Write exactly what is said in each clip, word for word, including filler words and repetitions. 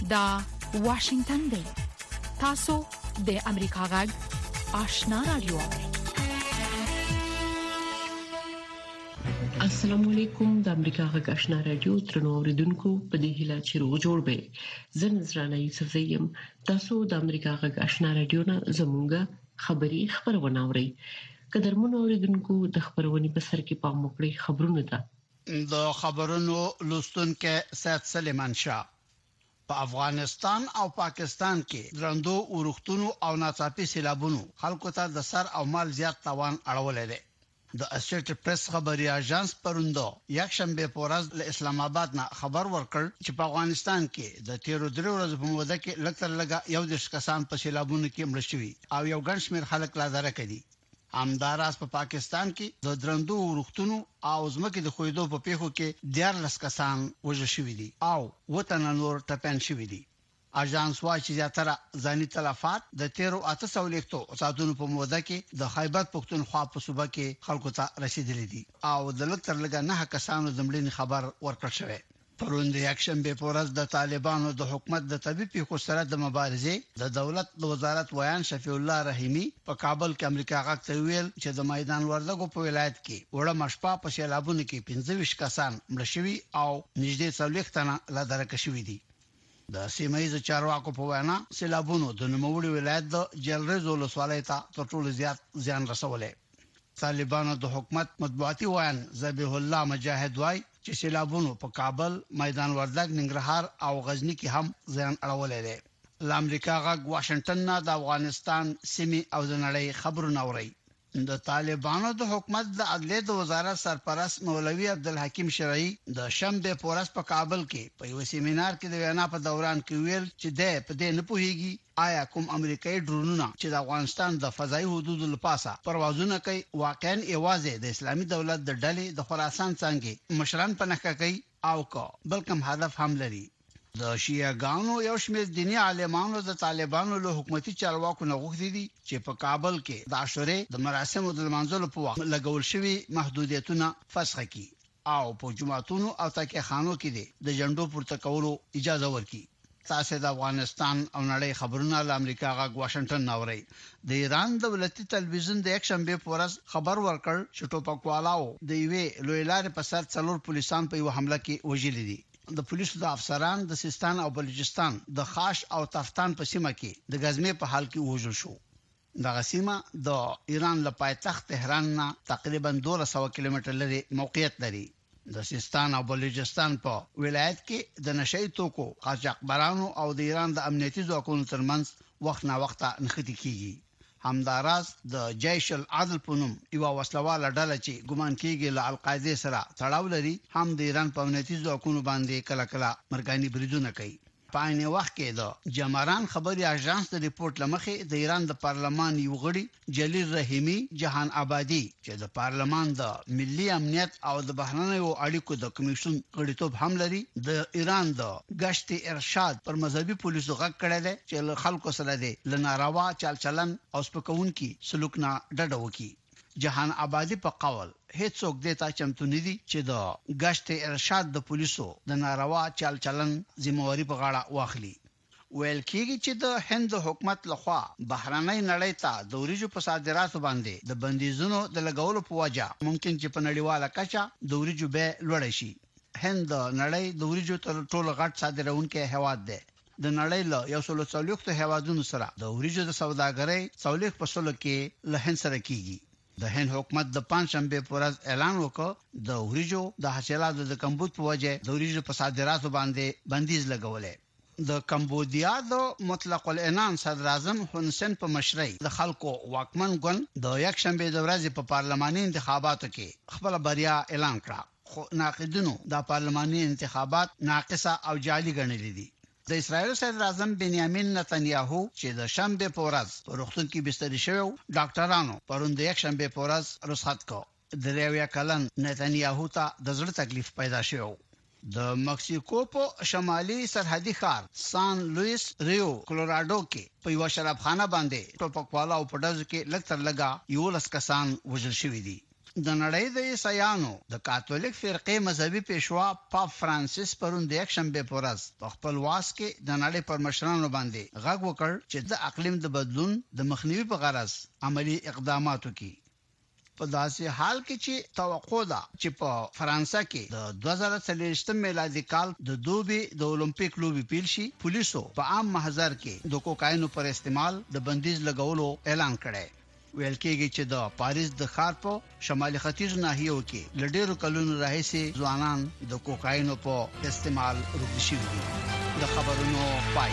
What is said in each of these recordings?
دا واشنگتن دی. تاسو د امریکا غږ آشنا رادیو. السلام علیکم. د امریکا غږ آشنا رادیو ترنو اوریدونکو په دې هیله چې روغ جوړ به زه نذرانه یوسف زیم. تاسو د امریکا غږ آشنا رادیو نه زموږه خبری خبرونه اورئ. قدرمن اوریدونکو د خبرونې په سر کې پام وکړئ. خبرونه ده د خبرونو لوستونکو سید سلیمان شاه. په افغانستان او پاکستان کې درندو اورښتونو او ناڅاپي سیلابونو خلکو ته د سر او مال زیات تاوان اړولې ده. د اسوسییټډ پریس خبري اژانس پروندو یک شنبه په ورځ له اسلام آباد نه خبر ورکړ چې په افغانستان کې د تیرو درو ورځې په موده کې لکتر لګا یو د کسان په سیلابونو کې مړ شوي او یو ګڼ شمېر خلک لا دره کړي. همداراز په پاکستان کې د درندو ورښتونو او ځمکې د خویدو په پیښو کې دیارلس کسان وژل شوي دي او وطن نور ټپيان شوي دي. اژانس وايي چې زیاتره ځاني تلفات د تیرو اته سو لیکتو ساتونو په موده کې د خیبر پختونخوا په صوبه کې خلکو ته رسیدلي دي او د لکتر لګا نه کسانو زمړي خبر ورکړ شوی. پروند یک شنبه په ورځ د طالبانو د حکومت د طبيبي خو سره د مبارزې د دولت د وزارت ویان شفیع الله رحیمی په کابل کې امریکا غاک ته ویل چې د میدان وردګو په ولایت کې وړه مشپا په سیلابونو کې پنځه ویشت کسان مړ شوي او نږدې څلوېښت تنه لا درک شوي دي. د سیمایي چارواکو په وینا سیلابونو د نوموړي ولایت د جلریزو ولسوالۍ ته تر ټولو زیات زیان رسولې. طالبانو د حکومت مطبوعاتي ویان ذبیح الله مجاهد وايي چې سیلابونو په کابل، میدان وردګ، ننګرهار او غزنی کې هم زیان اړولې ده. د امریکا غږ واشنگټن نه د افغانستان سیمې او د نړۍ خبرونه اوري. د طالبانو د حکومت د عدلیه د وزارت سرپرست مولوی عبدالحکیم شرعی د شنبه په ورځ په کابل کې په یو سیمینار کې د وینا په دوران کې ویل چې د په دې نه پوهیږي آیا کوم امریکایي ډرونونه چې د افغانستان د فضایي حدودو لپاسه پروازونه کوي واقعا ایوازه د اسلامي دولت د ډلې د خراسان څنګه مشران په نخښه کوي او کو بلکې هدف هم لري. د شیعاګانو یو شمېر دینی عالمانو د طالبانو له حکومتي چارواکو نه غوښتي دي چې په کابل کې د عاشورې د مراسمو د لمانځلو په وخت لګول شوی محدودیتونه فسخ کړي او په جمعتونو او تکي خانو کې د جنډو پورته کولو اجازه ورکړي. تاسو د افغانستان او نړۍ خبرونه له امریکا غږ واشنگټن ناوړي. د ایران دولتي تلویزیون د یک شنبه په ورځ خبر ورکړ چې ټوپکوالاو د یوې لوی لارې په سر څلور پولیسان په یو حمله کې وژل دي. د پولیسو د افسران د سیستان او بلوچستان د خاش او تفتان په سیمه کې د غزمې په حال کې وژل شو. دغه سیمه د ایران له پایتخت تهران نه تقریبا دوه سوه کیلومتر لري موقعیت لري. د سیستان او بلوچستان په ولایت کې د نشئی توکو قاچاقبرانو او د ایران د امنیتي ځواکونو ترمنځ وخت نه وخت نښتې کیږي. همداراز د جیش العدل پونم یو وسلواله ډله چې ګمان کیږي له القاعده سره تړاو لري هم د ایران په امنیتي ځواکونو باندې کله کله مرګاني بریدونه کوي. په عین وخت کې د جمران خبري اژانس د ریپورت لمخې د ایران د پارلمان یو غړي جلیل رحیمی جهان آبادی چې د پارلمان د ملي امنیت او د بهرنیو اړیکو د کمیشن غړیتوب هم لري د ایران د گشت ارشاد پر مذهبي پولیسو غږ کړی دی چې خلکو سره د لناروا چال چلن او سپکون کی سلوک نه ډډه وکړي. جهان آبادی په قول هیڅوک دیتا چمتو ندي چې د گشت ارشاد د پولیسو د ناروا چال چلن ذمہواری په غاړه واخلي. ویل کېږي چې د هند حکومت لخوا بهرنۍ نړۍ ته د وریجو په صادراتو باندې د بندیزونو د لګولو په وجه ممکن چې په نړیواله کچه د وریجو بیه لوړه شي. هند نړۍ د وریجو تر ټولو غټ صادرونکي هیواد دی. د نړۍ له یو سل څلوېښت هیوادونو سره د وریجو د سوداګرۍ څلوېښت په سل کې له هند سره کیږي. د هند حکومت د پنځشنبه په ورځ اعلان وکړ د وریجو د حاصلاتو د کمبود په وجه د وریجو په صادراتو باندې بندیز لګولې. د کمبودیا د مطلق العنان صدر اعظم هون سن په مشرۍ د خلکو واکمن ګوند د یک شنبه د ورځې په پارلماني انتخاباتو کې خپل بریا اعلان کړ. خو ناقدینو د پارلماني انتخابات ناقصه او جعلي ګڼلې دي. د اسرایل صدر اعظم بنیامین نتنیاهو چې د شنبه په ورځ په روغتون کې بستر شوی ډاکټرانو پروند یک شنبه په ورځ رخصت کو. د ریویا کلن نتنیاهو ته د زړه تکلیف پیدا شو. د مکسیکو په شمالي سرحدي ښار سان لوئیس ریو کولوراډو کې په یو شرابخانه باندې ټوپکوالا او پډز کې لکتر لگا یو لس کسان وژل شوی دي. د نړۍ د عیسایانو د کاتولیک فرقې مذهبي پیشوا پاپ فرانسیس پرون د یک شنبه په ورځ په خپل واس کې د نړۍ پر مشرانو باندې غږ وکړ چې د اقلیم د بدلون د مخنیوي په غرض عملی اقدامات وکړي. په داسې حال کې چې توقع ده چې په فرانسه کې د دوه زره څلوېښت میلادي کال د دوبي د اولمپیک لوبي پیل شي، پولیسو په عام محضر کې د کوکاینو پر استعمال د بندیز لګولو اعلان کړی. ویل کېږي چې د پاریس د ښار په شمالي ختیځ ناحیو کې لډیرو کلونو راهیسې ځوانان د کوکاینو په استعمال روږدي شوي دي. د خبرونو پای.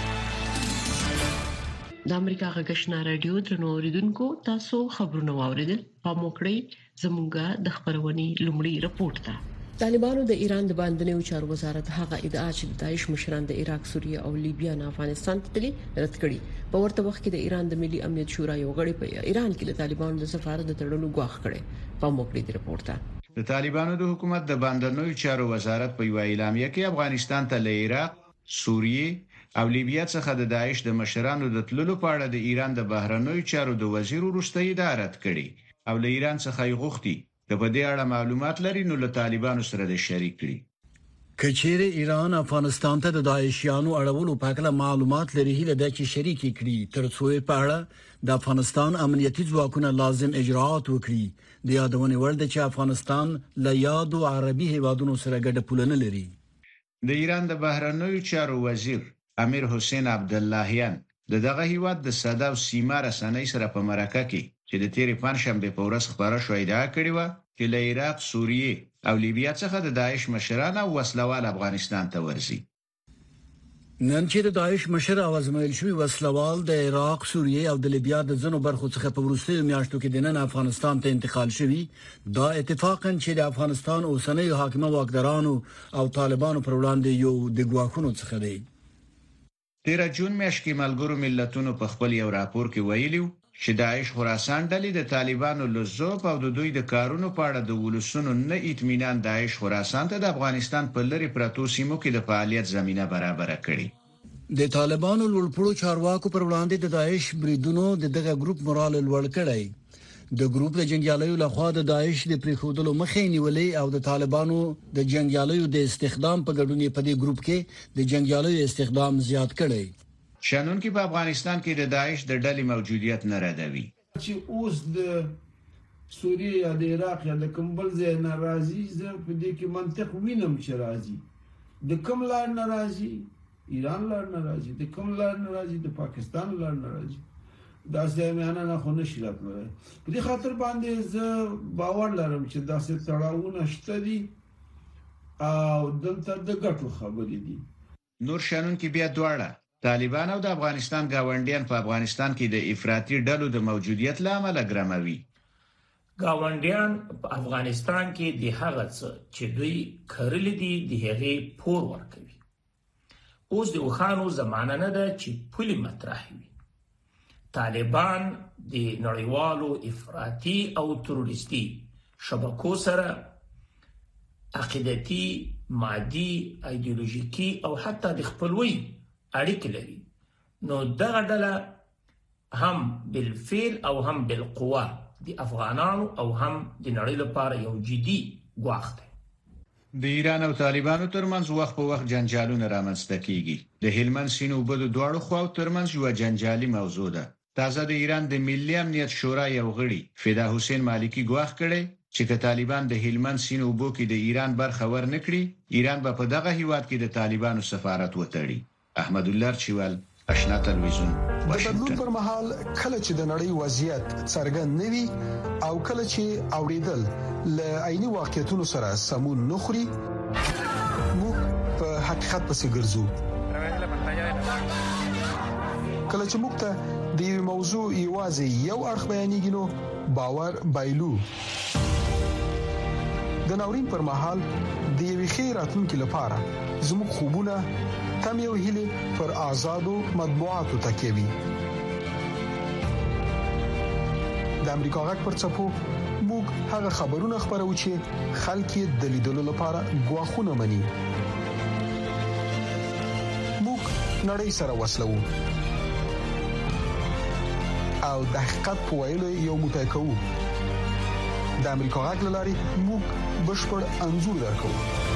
د امریکا غږشنا رادیو درنو اوریدونکو، تاسو خبرونه واوریدل. په موکړی زموږه د خبرونې لومړی رپورت ده. طالبانو د ایران د باندنیو چارو وزارت هغه ادعا چې د داعش مشران د عراق، سوریه او لیبیا نه افغانستان ته تللي رد کړي. په ورته وخت کې د ایران د ملي امنیت شورا یو غړي په ایران کې د طالبانو د سفارت د تړلو غواخ کړي. په موکړی د رپورت ده. د طالبانو د حکومت د باندنیو چارو وزارت په یو اعلامیه کې افغانستان ته له عراق، سوریه او لیبیا څخه د داعش د مشرانو د تللو په اړه د ایران د بهرنیو چارو د وزیر وروستي ادارت کړي او له ایران څخه یې غوښتي د په دې اړه معلومات لري نو له طالبانو سره د شریک کړي. کچېره ایران افغانستان ته د داعشیانو اړولو په اړه معلومات لري هله د چې شریک کړي ترڅو په اړه د افغانستان امنیتي ځواکونه لازم اجراءات وکړي. د یادونه ورده چې افغانستان له یادو عربي هیوادونو سره ګډه پولنه لري. د ایران د بهرنیو چارو وزیر امیر حسین عبداللهیان د دغه هیواد د صدا او سیمه رسنۍ سره په مرکه کې چې د تیرې پنځشنبه په ورځ خبره شوې ده کړې و چې له عراق، سوریه او لیبیا څخه د داعش مشران او وسلوال افغانستان ته ورسي. نن چې د داعش مشر او ازمایل شوی وسلوال د عراق، سوریه او د لیبیا د ځینو برخو څخه په وروستیو میاشتو کې د نن افغانستان ته انتقال شوی، دا اتفاقا چې د افغانستان اوسنۍ حاکمه واکدارانو او طالبانو پر وړاندې یو د ګواښونو څخه دی. تیر جون میاشت کې ملګرو ملتونو په خپل یو راپور کې ویلي چې داعش خراسان ډلې د طالبانو لزوب او د دوی د کارونو په اړه د ولسونو نه اطمینان داعش خراسان ته د افغانستان په لری پرتو سیمو کې د فعالیت زمينه برابر کړي. د طالبانو لوړپوړو چارواکو پر وړاندې د داعش بریدونو د دغه ګروپ مورال لوړ کړی. د ګروپ د جنگیالیو لخوا د داعش د پریخودلو مخې نیولې او د طالبانو د جنگیالیو د استخدام په ګډون په دې ګروپ کې د جنگیالیو استخدام زیات کړي. شانون کې په افغانستان کې د داعش د ډلې موجودیت نه ردوي چې اوس د سوریه یا د عراق یا د کومبل ځای ناراضي زه په دې کې منطق وینم چې راځي د کوم لار ناراضي، ایران لار ناراضي، د کوم لار ناراضي، د پاکستان لار ناراضي. دا ځایونه نه خو نشي راتلای. په دې خاطر باندې زه باور لرم چې داسې تړاوونه شته دي او دلته د ګټو خبرې دي. نور شانون کې بیا دواړه طالبان او د افغانستان گاونډیان په افغانستان کې د افراطي ډلو د موجودیت لامل ګرموي. گاونډیان په افغانستان کې د هغه څه چې دوی کړل دي د هغه پور ورکوي. اوس د وخانو زمانه نه ده چې پولي مطرح وي. طالبان د نړیوالو افراطي او تروریستي شبکو سره عقیدتي، مادي، ایدئولوژیکي او حتی د خپلوي اړیکې لري. نو دغه ډله هم بالفعل او هم بالقوه د افغانانو او هم د نړۍ لپاره یو جدي ګواښ دی. د ایران او طالبانو ترمنځ وخت په وخت جنجالونه رامنځته کیږي. د هلمند سیند او بل دواړو خواو ترمنځ یو جنجالي موضوع ده. تازه د ایران د ملي امنیت شورا یو غړي فدا حسین مالکی ګواښ کړي چې که طالبان د هلمند سیند او بو کې د ایران برخه ورنکړي، ایران به په دغه هیواد کې د طالبانو سفارت وتړي. احمد الله چوال، آشنا تلویزیون، واشنگټن. د بدلون پر مهال کله چې د نړۍ وضعیت څرګند نوي او کله چې اوریدل ل عیني واقعیتونو سره سمون نخري، موږ په حقیقت پسې ګرځو. کله چې موږ ته د یو موضوع یوازې یو اړخ بیانېږي نو باور بایلو. د ناورین پر مهال د یوې خیر راتلونکي لپاره زموږ خوبونه تم یو هیله پر آزادو مطبوعاتو تکیوي. د امریکا غږ پر چپو موږ هغه خبرونه خبرو چې خلک د لیدلو لپاره غواخونه مني. موږ نړۍ سره وسلو او د حقیقت په ویلو یو متکو. د امریکا غږ لاري موږ بشپړ انزور درکو.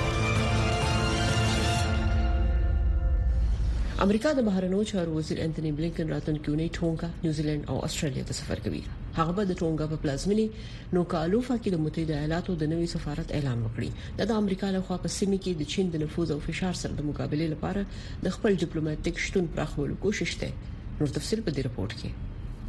امریکا د بهرنیو چارو وزیر انټونی بلینکن راتلونکي اونۍ ټونګا، نیوزیلند او استرالیا ته سفر کوي. هغه به د ټونګا په پلازمینی نوکالوفا کې د متحده ایالاتو د نوي سفارت اعلان وکړي. د امریکا له خوا په سیمه کې د چین د نفوذ او فشار سره د مقابله لپاره د خپل ډیپلوماټیک شتون پراخولو کوشش ده. نور تفصیل په دې رپورت کې.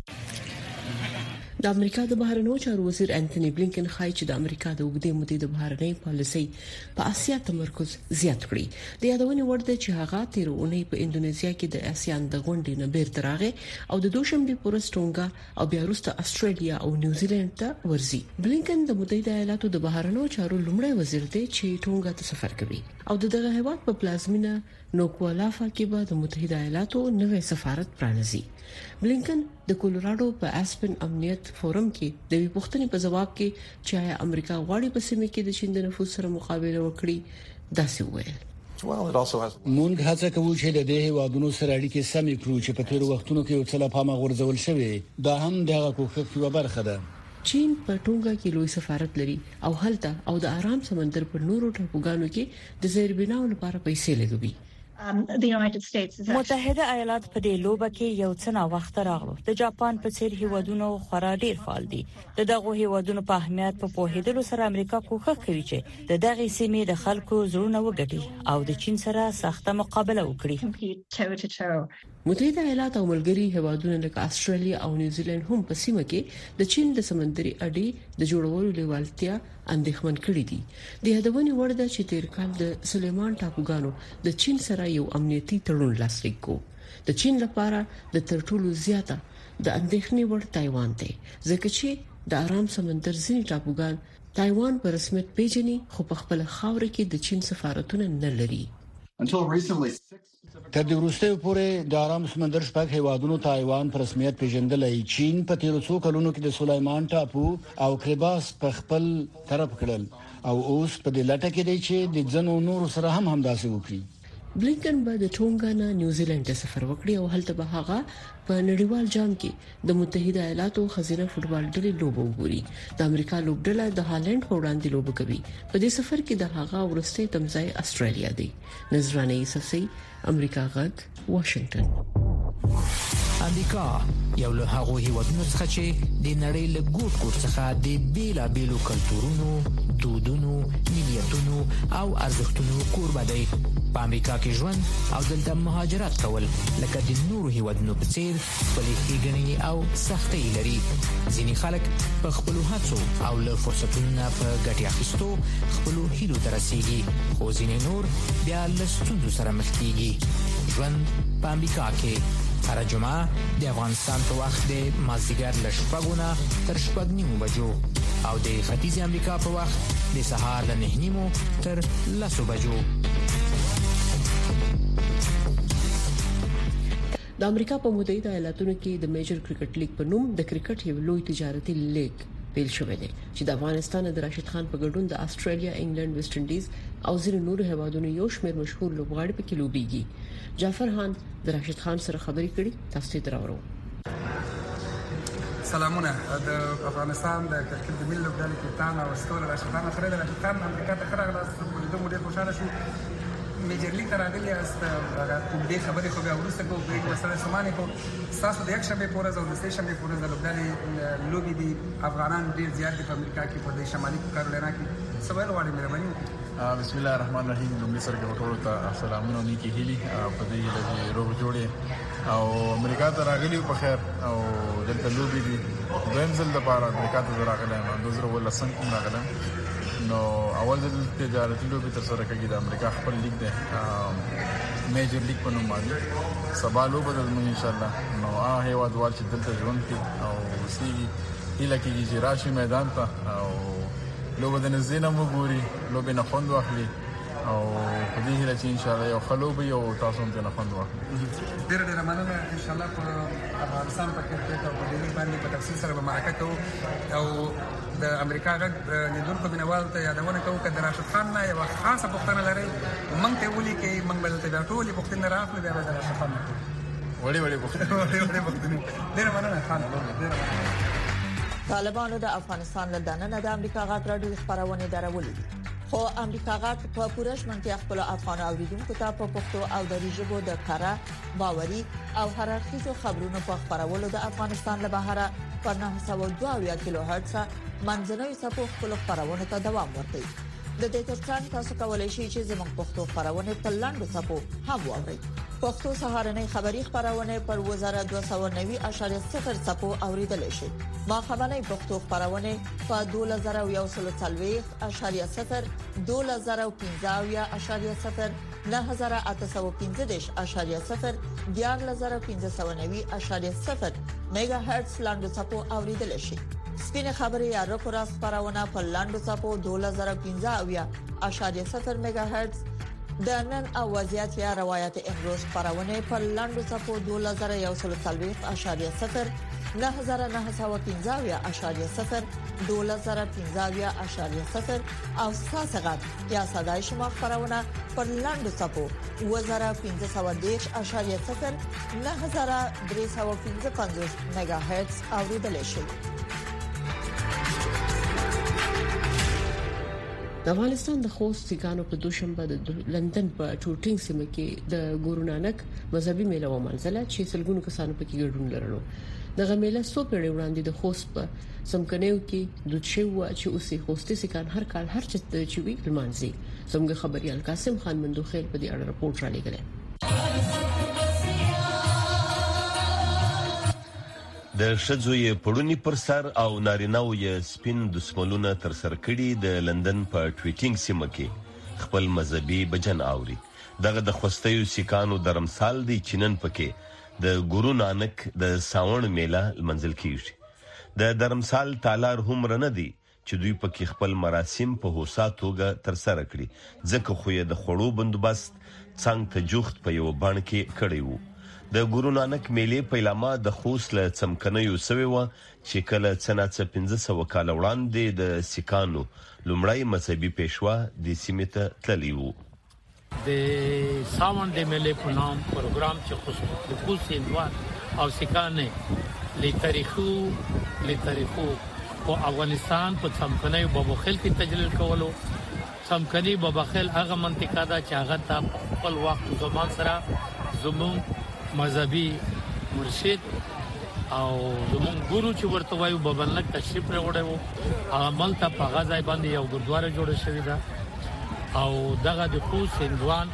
د امریکا د بهرنیو چارو وزیر انټونی بلینکن خای چې د امریکا د وګړي مدې د بهرنۍ پالیسي په اسیا تمرکز زیات کړی. د یادونې وړ ده چې هغه تیر اونۍ په انډونیزیا کې د آسیان د غونډې نه بیرته راغی او د دوشنبه پورې ټونګا او بیا وروسته استرالیا او نیوزیلند ته ورځي. بلینکن د متحده ایالاتو د بهرنیو چارو لومړی وزیر دی چې ټونګا ته سفر کوي او د دغه هیواد په پلازمینه نوکالوفا کې به د متحده ایالاتو نوې سفارت پرانیزي. بلینکن د کولراډو په اسپن امنیت فورم کې د وی پوښتنې په جواب کې چې آیا امریکا غواړي په سیمه کې د چین د نفوذ سره مقابله وکړي داسې وویل. مونږ هڅه کوو چې د دې هیوادونو سره اړیکې سمې کړو چې په تیر وختونو کې یو څه لا پامه غورځول شوی. دا هم دغه کوښښ یوه برخه ده. چین په ټونګا کې لوی سفارت لري او هلته او د آرام سمندر پر نورو ټاپوګانو کې د زیربناو لپاره پیسې لګوي. متحده ایالات په دې لوبه کې یو څه نا وخت راغلو. د جاپان په څیر هیوادونو خورا ډیر فعال دي. د دغه هیوادونو په اهمیت په پوهېدلو سره امریکا کوښښ کوي چې د دغه سیمې د خلکو زړونه وګټي او د چین سره سخته مقابله وکړي. متحده ایالات او ملګری هیوادونه لکه استرالیا او نیوزیلند هم په سیمه کې د چین د سمندري اډې د جوړولو لیوالتیا اندېښمن کړي دي. د یادونې وړ ده چې تیر کال د سلیمان ټاپوګانو د چین سره یو امنیتي تړون لاسلیک کو. د چین لپاره د تر ټولو زیاته د اندېښنې وړ تایوان دی ځکه چې د آرام سمندر ځینې ټاپوګان تایوان په رسمیت پیژني خو په خپل خاور کې د چین سفارتونه نه لري. تر دې وروسته پورې د آرام سمندر شپږ هیوادونو تایوان پر رسمیت پیژندلای. چین په تیر څو کلونو کې د سلیمان ټاپو او کریباس په خپل طرف کړل او اوس په دې لټه کې دی چې د ځنو نور سره هم همداسې وکړي. بلینکن به د ټونګا نه نیوزیلند ته سفر وکړي او هلته به هغه په نړیوال جام کې د متحده ایالاتو خزینه فوټبال ډلې لوبه وګوري. د امریکا لوبډله د هالند په وړاندې لوبه کوي. په دې سفر کې د هغه ورسته تمځای استرالیا دی. نظرانه یوسفزئی، امریکا غږ، واشنگټن. امریکا یو له هغو هیوادونو څخه چې د نړۍ له ګوټ ګوټ څخه د بیلابیلو کلتورونو، دودونو، ملیتونو او ارزښتونو کوربه دی. په امریکا کې ژوند او دلته مهاجرت کول لکه د نورو هیوادونو په څیر خپلې ښېګڼې او سختۍ لري. ځینې خلک په خپلو هڅو او له فرصتونو په ګټې اخیستو خپلو هیلو ته رسیږي، خو ځینې نور بیا له ستونزو سره مخ کیږي. ژوند په امریکا کې هر جمعه د افغانستان په وخت د مازدیګر له شپږو نه تر شپږ نیمو بجو او د ختیځ امریکا په وخت د سهار له نه نیمو تر لسو بجو. د امریکا په متحده ایالاتونو کې د میجر کرکټ لیګ په نوم د کرکټ یو لوی تجارتي لیګ پیل شوی دی چې د افغانستان د راشد خان په ګډون د استرالیا، انګلند، ویسټ انډیز او ځینو نورو هیوادونو یو شمېر مشهور لوبغاړي پکې لوبېږي. جعفر خان د راشد خان سره خبرې کړې، تاسو ته دراوړو. سلامونه. د افغانستان د کرکټ د ملي لوبډلې کپتان او ستوره راشد خان خبرې د راشد خان امریکا ته خراغلاست د ډېر خوشاله شو. میجر لیګ ته راغلی است. هغه دې خبرې خو بیا وروسته کوو. په مسله سمانه کو تاسو د یک شنبه پورز او د سه شنبه پورز د لوبډلې لوبي دي افغانان ډېر زیات دي په امریکا کې په د شمالي کارولینا کې. سوال واړې مهرباني وکړئ. بسم الله الرحمن الرحیم. لومړی سره کې ټولو ته سلامونه نیکی هیلي په دې هیله چې روغ جوړې او امریکا ته راغلی په خیر او دلته لوبي دي. دویم ځل د پاره امریکا ته راغلی یم دوه زره ولسم کې راغلم. نو اول د تجارتي لوبي تر سره کوي د امریکا خپل لیګ دی میجر لیګ په نوم باندې. سبا لوبه ده ان شاء الله. نو هغه هیواد وال چې دلته ژوند کوي او سی هیله کوي چې راشي میدان ته او لوبه د نزدې نه وګوري، لوبه نه خوند واخلي او په دې هیله چې ان شاء الله یو خلوبه یو تاسو هم ته نه خوند واخلي. ډېر ډېر مننه. ان شاء الله په افغانستان په کرکټ او په دې باندې په تفصیل سره به مرکه کوو او د امریکا غږ لیدونکو مینوال ته یادونه کوو چې د راشد خان نه یوه خاصه پوښتنه لرئ موږ ته ولیکئ، موږ به دلته بیا ټولې پوښتنې رااخلو بیا به د راشد خان نه کوو. وړې وړې پوښتنې وړې وړې پوښتنې. ډېره مننه خان، ډېره مننه. طالبانو د افغانستان له دننه د امریکا غاټ راډیو خبرونه درولې خو امریکا غاټ په پوره شمنتیا خپل افغان اوریدونکو ته په پښتو او دری ژبه د کارا باوري او هررخیزو خبرونو په خبرولو د افغانستان له بهره پر نه سوه دوه کیلو هرتز منځنوي صفو خپل خبرونه ته دوام ورکوي. د دې ترڅنګ تاسو کولای شئ چې زموږ پښتو خبرونه په لاندو صفو هم واورئ. پښتو سهارنۍ خبری خبرونه پر وزارت دوه سوه نوي اعشاریه صفر صفو اوریدل شي. ما خبرنۍ پښتو خبرونه په دوه زره یو سل څلوېښت اعشاریه صفر دوه زره پنځه اعشاریه صفر نه زره اته سوه پنځه اعشاریه صفر دیار زره پنځه سوه نوي اعشاریه صفر میگا هرتز لاندو صفو اوریدل شي. سپینه خبري یا رپورټ خبرونه په لاندو صفو دوه زره پنځه اعشاریه صفر میگا هرتز د نن او وضعیت یا روایت امروز خبرونه په لاندو صفو دوه زره یو سل څلوېښت اعشاریه صفر نه زره نه سوه پنځه اعشاریه صفر دوه زره پنځه اعشاریه صفر او ساسغت یا صداي شما خبرونه په لاندو صفو دوه زره پنځه سوه دېرش اعشاریه صفر نه زره درې سوه پنځه پنځوس میگا هرتز اوریدل شي. د افغانستان د خوست سیکانو په دوشنبه د لندن په ټوټینګ سیمه کې د ګورو نانک مذهبي میله ومنځله چې سلګونو کسانو پکې ګډون لرلو. دغه میله څو پیړۍ وړاندې د خوست په سمکنیو کې د چوي چې اوسې خوستي سیکان هر کال هر چت چوي لمانځي. زموږ خبريال قاسم خان مندوخیل په دې اړه راپورټ را لېږلی. د شذوی پړونی پر سر او نارینه‌و یې سپین دسملونه تر سر کړي د لندن په ټویټینګ سیمه کې خپل مذهبي بجن اوري. دغه د خوستیو سیکانو درمسال دی چنن پکې د ګورو نانک د ساون میله منځل کیږي. د درمسال تالار هم رنه دي چې دوی پکې خپل مراسم په هوسا توګه تر سره کړي ځکه خو یې د خړو بندوبست څنګه ته جوخت په یو باندې کې کړی وو. د ګورو نانک میلې پیلامه د خوست له څمکنیو سوي و چې کله څناڅه پنځه سوه کال وړاندې د سیکانو لومړی مذهبي پېشوا د سیمې ته تللی وو. د ساون د میلې په نام پروګرام چې خصوص د خوست هندوان او سیکانې له تاریخو له تاریخو په افغانستان په څمکنیو باباخیل کې تجلیل کولو. څمکني باباخیل هغه منطقه ده چې هغه ته خپل وخت زمان سره زمون مذهبي مرشد او زمون ګورو چې ورته وایو بابلنک تشریف راوړی وو. عمل ته په غځای باندې یو ګردواره جوړه شوې ده او دغه د خوست هندوان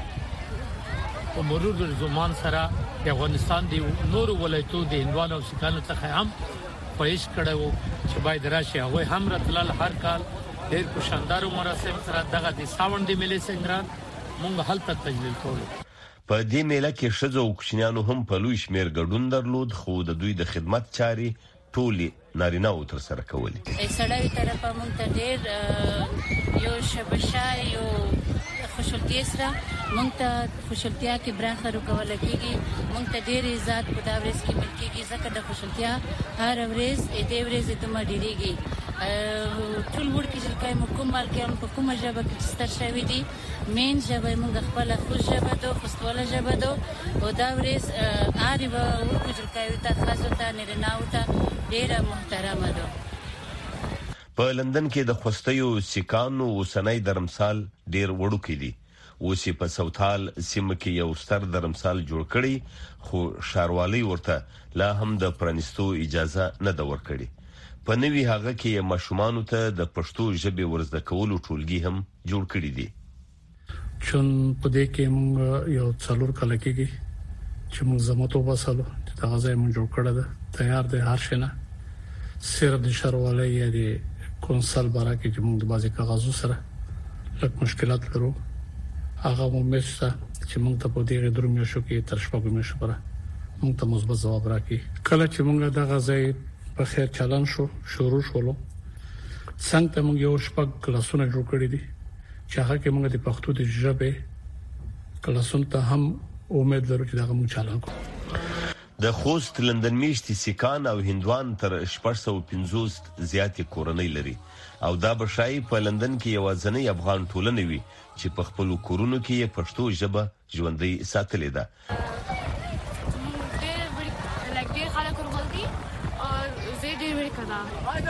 په مرور د زمان سره د افغانستان د نورو ولایتونو د هندوان او سیکانو څخه هم پېښ کړه وو چې باید راشي. هغه هم راتلل هر کال ډېر په شاندارو مراسم سره دغه د ساون د میلې څنګه مونږ هلته تجلیل کوو. په دې میله کې شذو او کوچنیانو هم په لوی شمیر ګډون درلود خو د دوی د خدمت چاري ټولي نارینه او تر سره کولې. سړی طرفه مونږ ته ډېر یو شبشه یو خوشالتیا سره مونږ ته خوشالتیا کې برخه ورکول کېږي. مونږ ته ډېر عزت په دا ورځ کې ملکېږي ځکه د خوشالتیا هر ورځ دې ورځ ته مډيريږي. ټول ورکه چې کوم کومال کې هم په کومه ژبه کې ستر شوی دي مین ژبه مونږ خپل خوش ژبه دو خوشاله ژبه دو او دا ورځ اړ و ورکه چې کوي ته خاصه ته نه ناوته ډېر محترمه ده. په لندن کې د خوستیو سیکانو وسنۍ درمسال ډېر وړوکی دي. اوس په سوتال سیمه کې یو ستر درمسال جوړ کړي خو شاروالي ورته لا هم د پرانستو اجازه نه دا ورکړي. په نوي هغه کې ماشومان ته د پښتو ژبې ورزده کولو ټولګي هم جوړ کړي دي. چون په دې کې موږ یو څلور کال کېږي چې موږ زموږ وباسلو چې دا ځای موږ جوړ کړی ده تیار دی هر شنه صرف د شاروالي یا د کونسل برکه چې موږ د بازي کاغذو سره لږ مشکلات لرو. هغه مو مېسته چې موږ ته په دې درو مې شو کې تر شپږ مې شو پره موږ ته مثبت جواب راکړي. کله چې موږ دا غځای په خیر چلن شو شروع شولو څنګه موږ یو شپږ کلاسونه جوړ کړی دي چې هغه کې موږ د پښتو د ژبې کلاسونه ته هم امید لرو چې دا موږ چلن کوو. د خوست لندن میشتي سیکان او هندوان تر شپږ سوه پنځوس زیاتې کورنۍ لري او دا بشای په لندن کې یو ځنې افغان ټولنه وي چې په خپل کورونو کې پښتو ژبه ژوندۍ ساتلې ده. ډېر خلک ورغلي او زه ډېر ورکړم ده.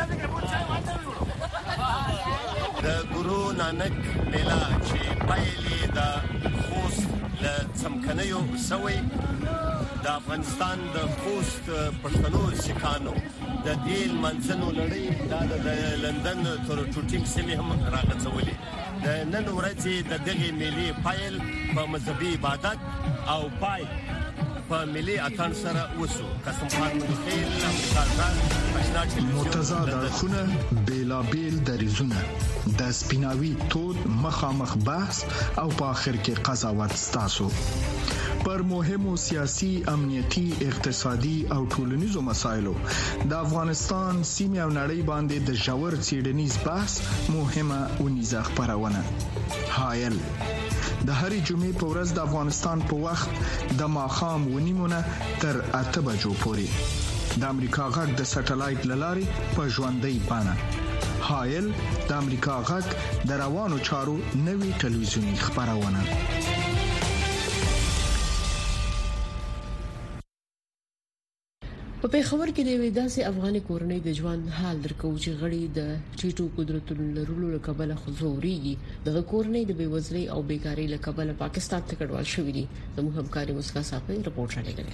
د ګورو نانک میله چې پایلې د خوست له څمکنیو سوي د افغانستان د خوست پښتنو سکانو د دې منځنو لړۍ د لندن تر ټوټینګ سیمه هم راغڅولې. د نن ورځې د دغه ملي پایل په مذهبي عبادت او پای په ملي اتن سره وسو. قسم خان مخیل امریکایان آشنا متضاد اړخونه بیلا بیل دریزونه د سپیناوي تود مخامخ بحث او په اخر کې قضاوت ستاسو پر مهمو سیاسي، امنیتي، اقتصادي او ټولنیزو مسایلو د افغانستان سیمه او نړۍ باندې د ژور څېړنیز بحث مهمه ونیزه خبرونه. هایل د هرې جمعې په ورځ د افغانستان په وخت د ماښام ونیمونه تر اته بجو پورې د امریکا غږ د سټلایټ للارې په ژوندۍ بانه. هایل د امریکا غږ د روانو چارو نوي ټلویزیونی خبرونه. په پیښور کې د وې داسې افغاني کورنۍ د ژوند حال درکو چې غړي د ټیټو قدرتونو لرلو لکبل خزوريږي. د کورنۍ د بیوزلۍ او بیکاری لکبل پاکستان ته کډوال شوې دي. زموږ همکاري مسکا صاحب رپورټ راغلی.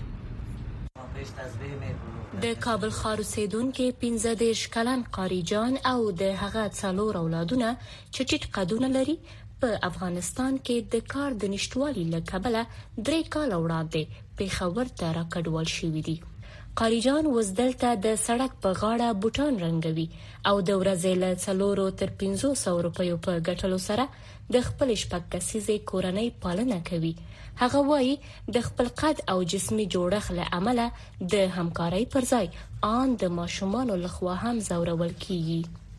د کابل ښار اوسیدونکو پنځه دیرش کلن قاری جان او د هغه څلور اولادونه چې ټیټ قدونه لري په افغانستان کې د کار د نشټوالي لکبل درې کال وړاندې پیښور ته راکډوال شوې دي. قاری جان وزدلته د سړک په غاړه بوټان رنګوي او د ورځې له څلورو تر پنځوس سوه روپیو په ګټلو سره د خپل شپږ کسیزې کورنۍ پالنه کوي. هغه وایي د خپل قد او جسمي جوړښت له امله د همکارۍ پر ځای آن د ماشومانو لخوا هم زورول کیږي.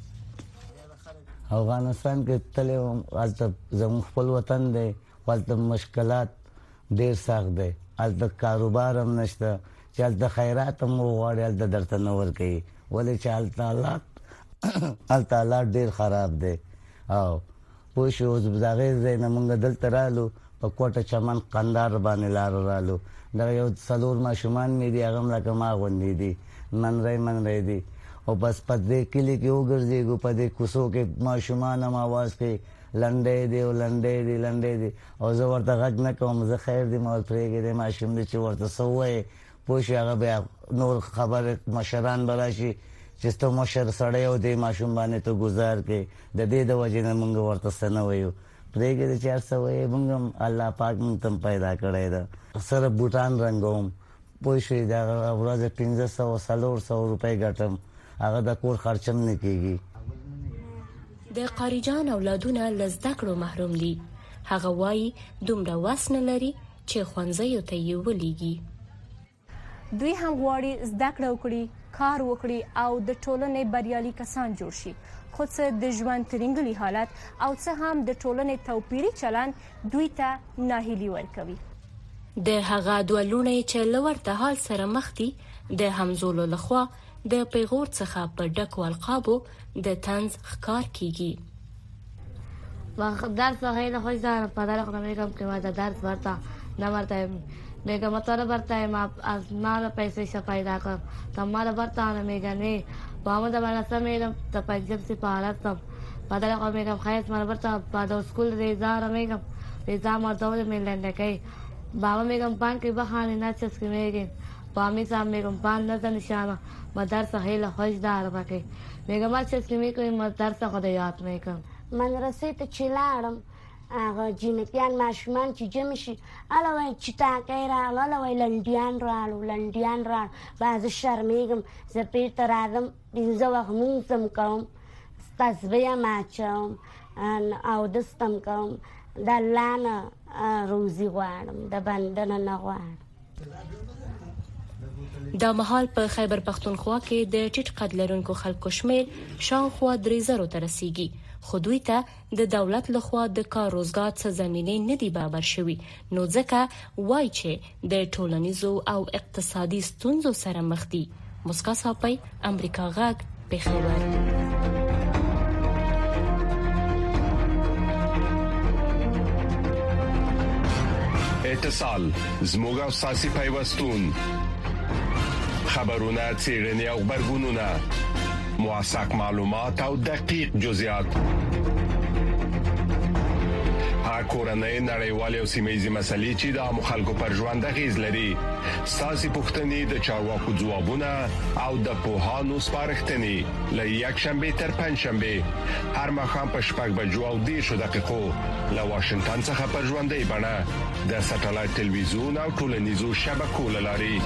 افغانستان کې تلې البته زموږ خپل وطن دی، البته مشکلات ډېر سخت دی، البته کاروبار هم نشته، چې البته خیرات هم وغواړي البته درته نه ورکوي، ولې چې البته حالات البته حالات ډېر خراب دی. او پوه شو اوس د هغې ځای نه موږ دلته رالو په کوټه چمن قندار باندې لاره رالو. دغه یو څلور ماشومان مې دي، هغه هم لکه ما غوندې دي، منری منری دي. او بس په دې کلي کې وګرځېږو، په دې کوڅو کې ماشومان هم اواز کوي لنډۍ دی او لنډۍ دی لنډۍ دی. او زه ورته غږ نه کوم، زه خیر دی ما ورته پرېږدې ماشوم دی چې ورته څه ووایې پوه شي. هغه بیا نور خبرې مشران به راشي چې ته مشر سړی او دې ماشوم باندې ته ګزار کوې. د دې د وجې نه موږ ورته څه نه وایو، پرېږدې چې هر څه وایې. موږ هم الله پاک موږ ته پیدا کړی ده. سره بوټان رنګوم پوه شئ، دغه ورځې پنځه سوه څلور سوه روپۍ ګټم، هغه د کور خرچم نه کېږي. د قاری جان اولادونه له زده کړو محروم دي. هغه وایي دومره وس نه لري چې ښوونځیو ته یې ولیږي. دوی هم غواړي زده کړه وکړي، کار وکړي او د ټولنې بریالي کسان جوړ شي، خو څه د ژوند ترنګلي حالت او څه هم د ټولنې توپیري چلند دوی ته ناهیلي ورکوي. د هغه دوه لوڼې چې له ورته حال سره مخ دي د همزولو لخوا د پیغور څخه په ډکو القابو د طنز ښکار کیږي. درس خیلی خوش دارم، پدر خودم میگم که من درس برتا نمرتایم، میگم تو رو برتایم از من پیسه پیدا کنم، تا من برتا نمیگه نه با من دبستان میرم تا پنجم سپارتم. پدر خودم میگم خیلی من برتا بعد اسکول ریزا رو میگم ریزا مردم میلنده که بابا میگم پان که بخانی نچست که میگیم با می سام میگم پان نزنشانه ما درس خیلی خوش دارم که میگم ما چیز که میکنیم ما درس خود یاد میکنم. مدرسې ته چې لاړم هغه جینکیان ماشومان چې جمع شي هله وایي چټاکی راغلو، هله وایي لنډیان راغلو لنډیان راغلو. بعضې شرمېږم، زه بېرته راځم پنځه وخت لمونځ هم کوم، تسبیح هم اچوم، اودس هم کوم، د الله نه روزي غواړم، د بنده نه نه غواړم. دا مهال په خیبر پختونخوا کې د ټیټ قد لرونکو خلکو شمیر شاوخوا درې زرو ته رسیږي، خو دوی ته د دولت لخوا د کار روزګار څه زمینې نه دي برابر شوي، نو ځکه وایي چې د ټولنیزو او اقتصادي ستونزو سره مخ دي. مسکا صاحب، امریکا غږ، پیښور. اتصال زموږ او ساسي پیوستون، خبرونه، څېړنې او خبرګونونه موثق معلومات او دقیق جزئیات کورنۍ نړیوالې او سیمه‌یزې مسلې چې د عام خلکو پر ژوند اغیز لري ساسي پوښتنې د چارواکو ځوابونه او د پوهانو سپارښتنې ل یک شنبه تر پنځ شنبه هر مخام په شپږ بجو او دیرش دقیقو له واشنگټن څخه په ژوندۍ بڼه د ساتلایت ټلویزیون او ټولنیزو شبکو لاري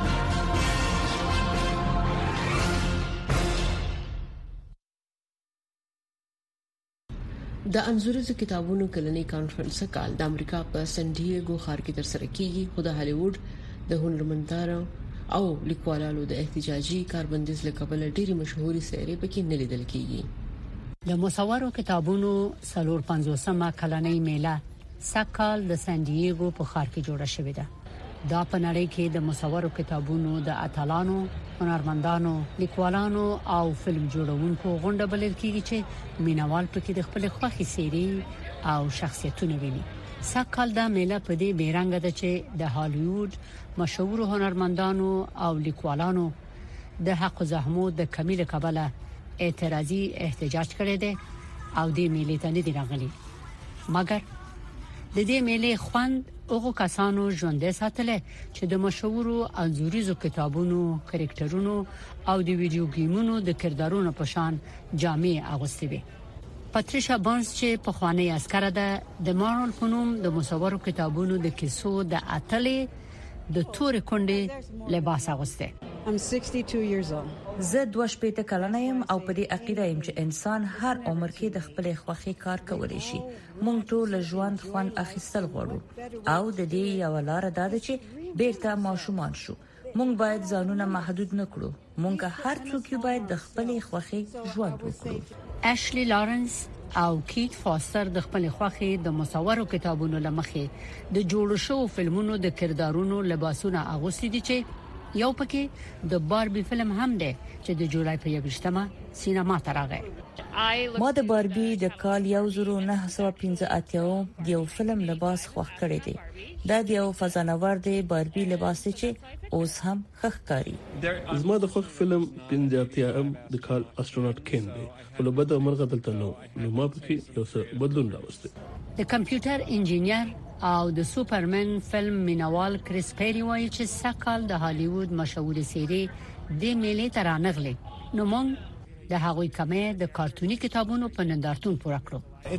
د انځوريزو کتابونو کلنۍ کانفرنس کال د امریکا په سن ډیګو ښار کې ترسره کیږي خو د هالیوډ د هنرمندانو او لیکوالانو د احتجاجي کاربندیز لکبل ډېری مشهوري سیرې پکې نه لیدل کیږي. د مصورو کتابونو سلور پنځوسمه کلنۍ میله سکال د سن ډیګو په ښار کې جوړه شوې ده. دا په نړۍ کې د مصورو کتابونو د اتلانو، هنرمندانو، لیکوالانو او فلم جوړونکو غونډه بلل کیږي چې مینوال پکې د خپل خوښي سیري او شخصیتونه ویني. سکال دا میله په دې بیرنګ ده چې د هالیوډ مشهور هنرمندانو او لیکوالانو د حق زحمو د کمی له کبله اعتراضي احتجاج کړی دی او دې میلې ته نه دی راغلي. مګر د دې میلې خوند هغه کسانو ژوندې ساتله چې د مشهور انځوريزو کتابونو، کریکټرونو او د ویډیو گیمونو د کردارونو په شان جامې اغوستي وي. پاتریشا بانس چې په خوانی عسکر ده د مارل فنوم د مصورو کتابونو د کیسو د اتلې د تور کونډې لباس اغوسته. I'm sixty-two years old. زه دوه شپېته کلنه یم او په دې عقیده یم چې انسان هر عمر کې د خپل خوښي کار کولی شي. مونږ ټول ژوند خوند اخیستل غواړو او د دې یو لار ده چې بیرته ماشومان شو. مونږ باید ځانونه محدود نه کړو. مونږ هر څوک باید د خپل خوښي ژوند وکړو. اشلی لارنس او کیت فاستر د خپل خوښي د مصورو کتابونو لمخې د جوړ شو فلمونو د کردارونو لباسونه اغوستي دي چې یو پکې د باربي فلم هم دی چې د جولای په یوشتمه سینما ته راغی. ما د باربي د کال یو زرو نهه سوه پنځه اتیا د یو فلم لباس خوښ کړی دی. دا د یو فضانورد دی باربي لباس چې اوس هم ښکاري. زما د خوښ فلم پنځه اتیا ام د کال استروناټ کین دی. ولوبد مرغه دلته نو نو ما پکې یو څه بدلون راوسته. د کمپیوټر انجینیر او د سوپرمن فلم مینوال کریس پیری وایي چې سکال د هالیوډ مشهور سیری د میلې تر انغلي نو مونږ د هغوی کمه د کارتونی کتابونو په نندارتون پوره کړو.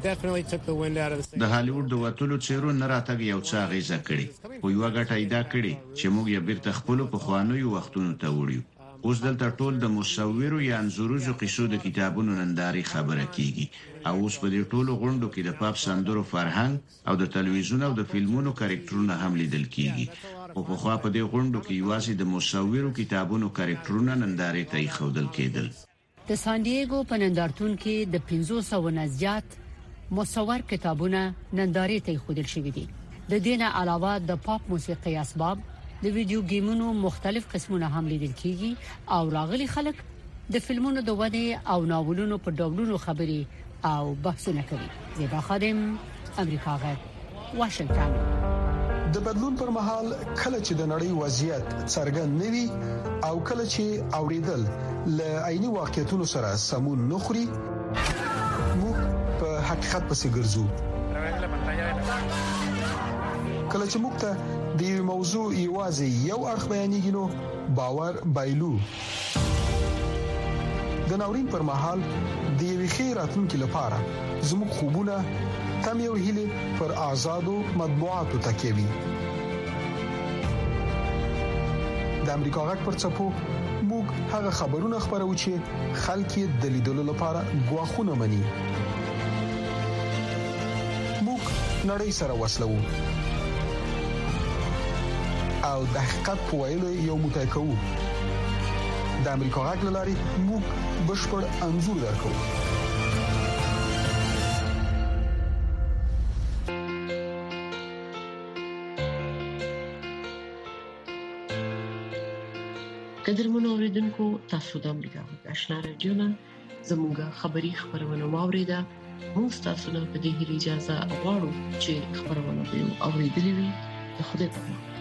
د هالیوډ د وټولو چیرو نه راتګ یو څه غیزه کړي او یو غټه ایدا کړي چې موږ یې بیرته خپل په خوانوي وختونو ته وړو. اوس دلته ټول د مصورو یا انځوريزو قصو د کتابونو ننداري خبره کیږي او اوس په دې ټولو غونډو کې د پاپ سندرو فرهنګ او د تلویزیون او د فلمونو کریکټرونه هم لیدل کیږي. او په خوا په دې غونډو کې یوازې د مصورو کتابونو کریکټرونه ننداري ته خودل کېدل. د سان ډیګو په نندارتون کې د پنځوس سوه نه زیات مصور کتابونه ننداري ته خودل شوې دي. د دینه علاوه د پاپ موسیقي اسباب، د ویډیو گیمونو مختلف قسمونه هم لیدل کیږي او راغلي خلک د فلمونو د ودې او ناولونو په ډولونو خبري او بحثونه کوي. زیبا خادم، امریکا غږ، واشنگټن. د بدلون پر مهال کله چې د نړۍ وضعیت څرګند نوي او کله چې اوریدل ل عیني واقعیتونو سره سمون نخري موږ په حقیقت پسې ګرځو. کله چې موږ ته د یو موضوع یوازې یو اړخ بیانېږي نو باور بایلو. د ناورین پر مهال د یوې خیراتونکو لپاره زموږ خوبونه تم یو هیله پر آزادو مطبوعاتو تکیوي. د امریکا غږ پر چپو موږ هغه خبرونه خبرو چې خلک د لیدلو لپاره غواخونه مني. موږ نړۍ سره وصلو او د حقیقت په ویلو یو موټی کوو. د امریکا غږ لاري موږ بشپړ انزور درکو. قدرمن اوریدونکو، تاسو د امریکا غږ آشنا رادیو نه زموږه خبری خبرونه واوریده. موږ تاسو نه په دې اجازه غواړو چې خبرونه به اوریدلې وي. خدای په امان.